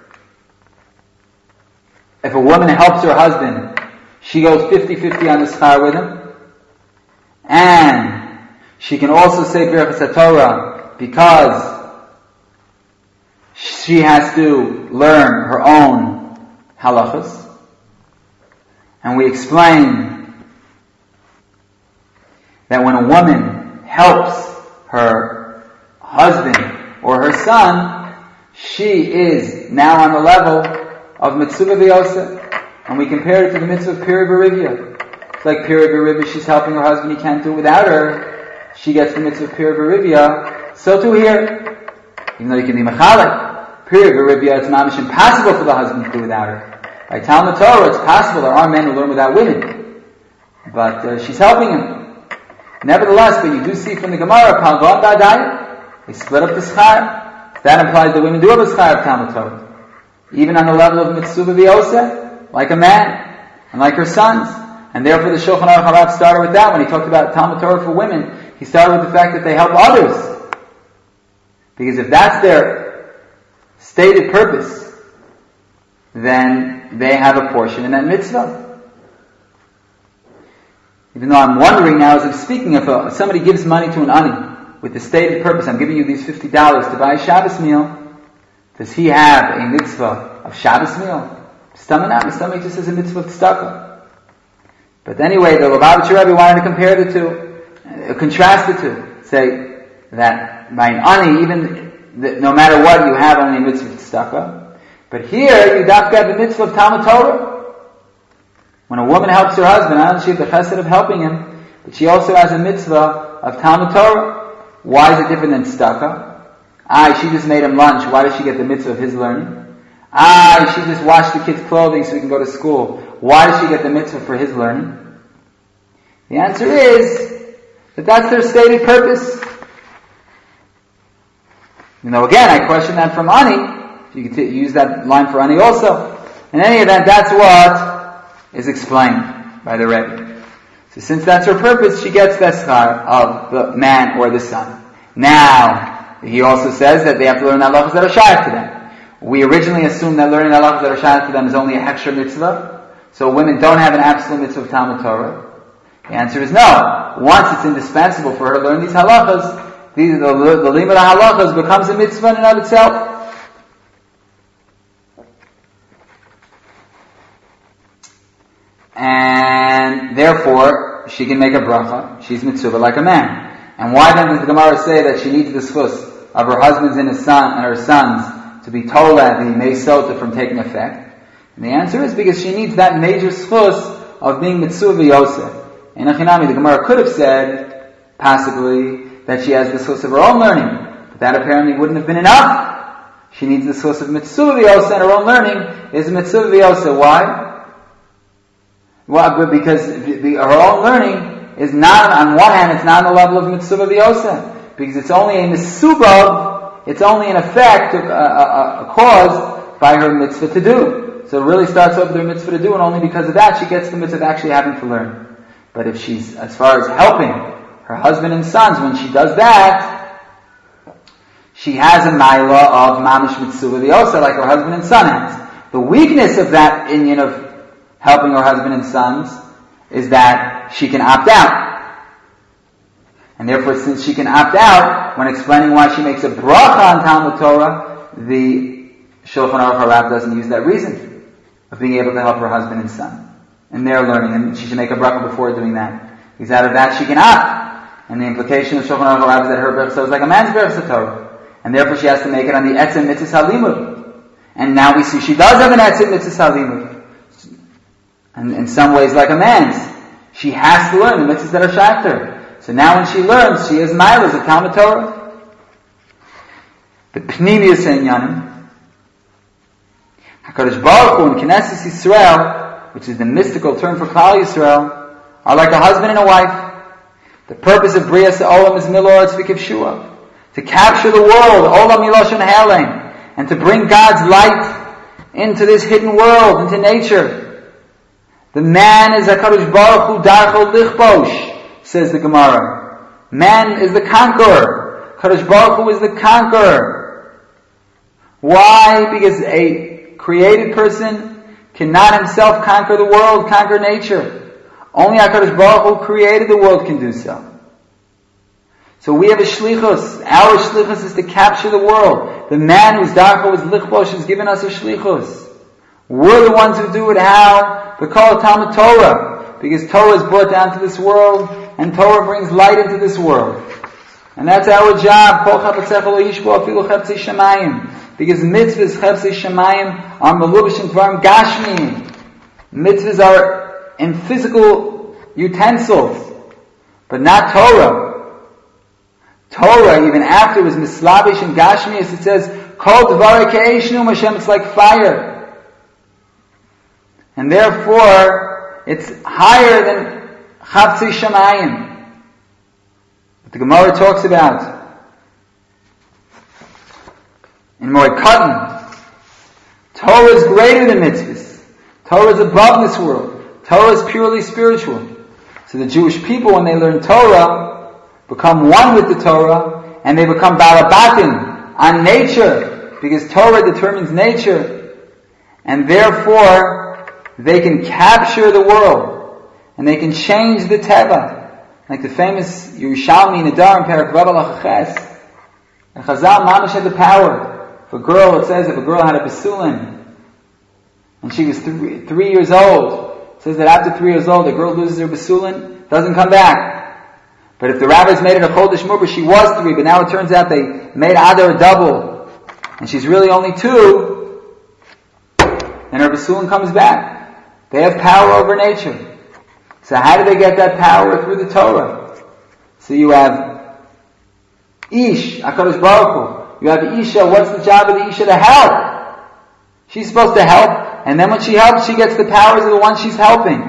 if a woman helps her husband, she goes 50-50 on the schar with him, and she can also say Birchas Torah because she has to learn her own halachas. And we explain that when a woman helps her husband or her son, she is now on the level of mitzvah v'yosa, and we compare it to the mitzvah of Piri Barivya. It's like Piri Barivya, she's helping her husband, he can't do it without her. She gets the mitzvah of Piri Barivya. So too here, even though you can be mechalek, Piri Barivya, it's mamish impossible for the husband to do without her. By Talmud Torah, it's possible. There are men who learn without women, but she's helping him. Nevertheless, but you do see from the Gemara, Palgon Ba'adai, they split up the schar. That implies that women do have a schar of Talmud Torah, even on the level of mitzvah v'yoseh, like a man, and like her sons. And therefore the Shulchan Aruch Harav started with that when he talked about Talmud Torah for women. He started with the fact that they help others. Because if that's their stated purpose, then they have a portion in that mitzvah. Even though I'm wondering now as I'm speaking, if somebody gives money to an ani, with the stated purpose, I'm giving you these $50 to buy a Shabbos meal, does he have a mitzvah of Shabbos meal? Stomach just says a mitzvah of tzedakah. But anyway, the Lubavitcher Rebbe wanted to compare the two, contrast the two. say that by an ani, even no matter what, you have only a mitzvah of tzedakah. But here, you have the mitzvah of Talmud Torah. When a woman helps her husband, not only she has the chesed of helping him, but she also has a mitzvah of Talmud Torah. Why is it different than tzedakah? She just made him lunch. Why does she get the mitzvah of his learning? She just washed the kid's clothing so he can go to school. Why does she get the mitzvah for his learning? The answer is that that's their stated purpose. Again, I question that from ani. You could use that line for ani also. In any event, that's what is explained by the Rebbe. So since that's her purpose, she gets the schar of the man or the son. Now, he also says that they have to learn halachos that are shaykh to them. We originally assumed that learning halachos that are shaykh to them is only a hechsher mitzvah. So women don't have an absolute mitzvah of Talmud Torah. The answer is no. Once it's indispensable for her to learn these halachas, the limud halachas becomes a mitzvah in and of itself. And therefore, she can make a bracha. She's mitzvah like a man. And why then does the Gemara say that she needs the schus of her husbands and her sons to be told that the meisota from taking effect? And the answer is because she needs that major schus of being mitzvah v'yosef. In Achinami, the Gemara could have said, possibly, that she has the schus of her own learning. But that apparently wouldn't have been enough. She needs the schus of mitzvah v'yosef, and her own learning is mitzvah v'yosef. Why? Well, because her own learning is not, on one hand, it's not on the level of mitzvah v'yosef, because it's only a misubah, it's only an effect, a cause by her mitzvah to do. So it really starts off with her mitzvah to do, and only because of that she gets the mitzvah of actually having to learn. But if she's, as far as helping her husband and sons, when she does that, she has a maila of mamish mitzvah v'yosef, like her husband and son has. The weakness of that inyan of helping her husband and sons is that she can opt out. And therefore, since she can opt out, when explaining why she makes a bracha on Talmud Torah, the Shulchan Aruch HaRav doesn't use that reason of being able to help her husband and son in their learning, and she should make a bracha before doing that. Because out of that she can opt. And the implication of Shulchan Aruch HaRav is that her bracha is like a man's bracha Torah. And therefore she has to make it on the etzem mitzvah halimud. And now we see she does have an etzem mitzvah halimud. And in some ways like a man's. She has to learn the mitzvahs that are shaykh to her. So now when she learns, she has milas of Talmud Torah. The pnimius enyanim. HaKadosh Baruch Hu in Knesset Yisrael, which is the mystical term for Klal Yisrael, are like a husband and a wife. The purpose of Brias Olam is Milor Tzvikivshua, to capture the world, Olam Miloshen Helen, and to bring God's light into this hidden world, into nature. The man is HaKadosh Baruch Hu Darcho Lichbosh, says the Gemara. Man is the conqueror. HaKadosh Baruch Hu is the conqueror. Why? Because a created person cannot himself conquer the world, conquer nature. Only HaKadosh Baruch Hu created the world can do so. So we have a shlichus. Our shlichus is to capture the world. The man whose Darcho is Lichbosh has given us a shlichus. We're the ones who do it. How? We call it Talmud Torah, because Torah is brought down to this world, and Torah brings light into this world. And that's our job. Because mitzvahs chepsei shemayim are melubash in dvarim gashmiyim. Mitzvahs are in physical utensils, but not Torah. Torah, even after it was mislabish and gashmiyas, it says, Kol dvarei ke'eshnu Hashem, it's like fire. And therefore, it's higher than Chavtzei Shamayim. What the Gemara talks about in Moed Katan. Torah is greater than mitzvahs. Torah is above this world. Torah is purely spiritual. So the Jewish people, when they learn Torah, become one with the Torah, and they become balabatim on nature, because Torah determines nature, and therefore they can capture the world, and they can change the teva. Like the famous Yerushalmi Nadar in Perek Vav Alachaches. And Chazal Mamash had the power. If a girl, it says, if a girl had a Besulin, and she was 3 years old, it says that after 3 years old, a girl loses her Besulin, doesn't come back. But if the rabbis made it a chodesh mubur, she was 3, but now it turns out they made Adar a double, and she's really only 2, and her Basulim comes back. They have power over nature. So how do they get that power? Through the Torah. So you have Ish, HaKadosh Baruch Hu. You have Isha. What's the job of the Isha? To help. She's supposed to help, and then when she helps, she gets the powers of the one she's helping.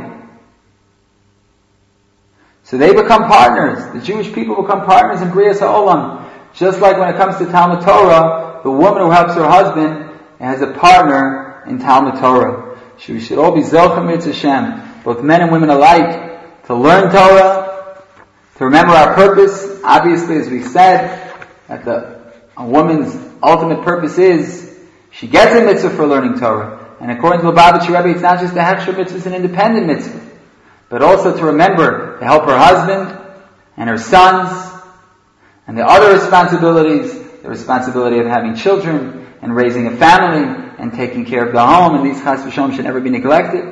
So they become partners. The Jewish people become partners in Brias HaOlam. Just like when it comes to Talmud Torah, the woman who helps her husband has a partner in Talmud Torah. We should all be Zochim Mitzvah Hashem, both men and women alike, to learn Torah, to remember our purpose. Obviously, as we said, that a woman's ultimate purpose is she gets a mitzvah for learning Torah. And according to the Lubavitcher Rebbe, it's not just a hechsher mitzvah, it's an independent mitzvah. But also to remember to help her husband and her sons and the other responsibilities, the responsibility of having children and raising a family and taking care of the home, and these chas v'shalom should never be neglected.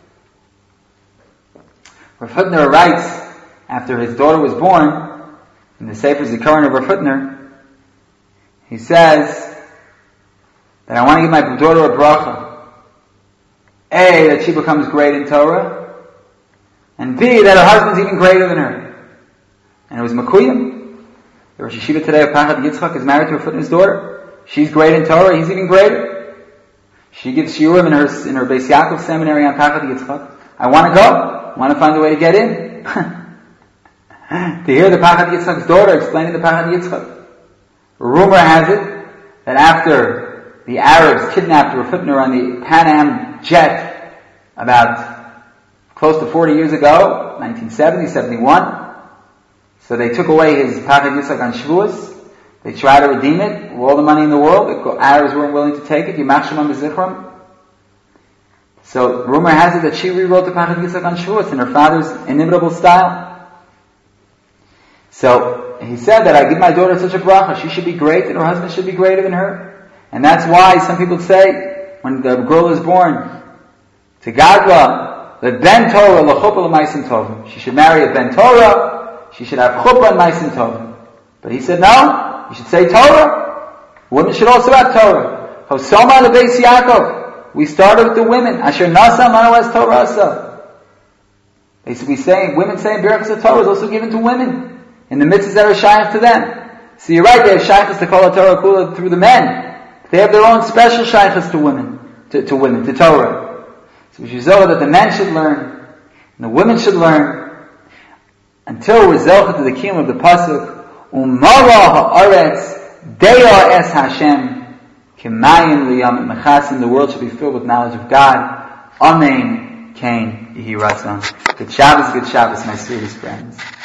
Rav Hutner writes, after his daughter was born, in the Sefer Zikaron of Rav Hutner, he says that I want to give my daughter a bracha. A, that she becomes great in Torah, and B, that her husband's even greater than her. And it was Makuyim. The Rosh Yeshiva today of Pachad Yitzchak is married to Rav Hutner's daughter. She's great in Torah, he's even greater. She gives shiurim in her Beis Yaakov seminary on Pachad Yitzchak. I want to go. I want to find a way to get in. To hear the Pachad Yitzchak's daughter explaining the Pachad Yitzchak. Rumor has it that after the Arabs kidnapped Rav Hutner on the Pan Am jet about close to 40 years ago, 1970, 71, so they took away his Pachad Yitzchak on Shavuos. They tried to redeem it with all the money in the world. The Arabs weren't willing to take it. Yimach Shemam B'Zichram. So rumor has it that she rewrote the Pachad Yitzchak on Shavuos in her father's inimitable style. So he said that I give my daughter such a bracha. She should be great and her husband should be greater than her. And that's why some people say when the girl is born to Gadla, the Ben Torah l'chuppah l'maisim tovim. She should marry a Ben Torah. She should have chuppah and maisim tovim. But he said no. You should say Torah. Women should also have Torah. Hosoma lebeis Yaakov. We started with the women. Asher nasa manu es Torah asa. Women saying Birchas Torah is also given to women in the mitzvahs that are shaykh to them. So you're right, they have shaykhs to call a Torah kula through the men. They have their own special shaykhs to women, to Torah. So we should know that the men should learn and the women should learn until we're zelchet to the kiyum of the pasuk. Umara haaretz deya es Hashem kimayim liyam mechasim. The world should be filled with knowledge of God. Amen. Kain Yehi Ratzon. Good Shabbos, my serious friends.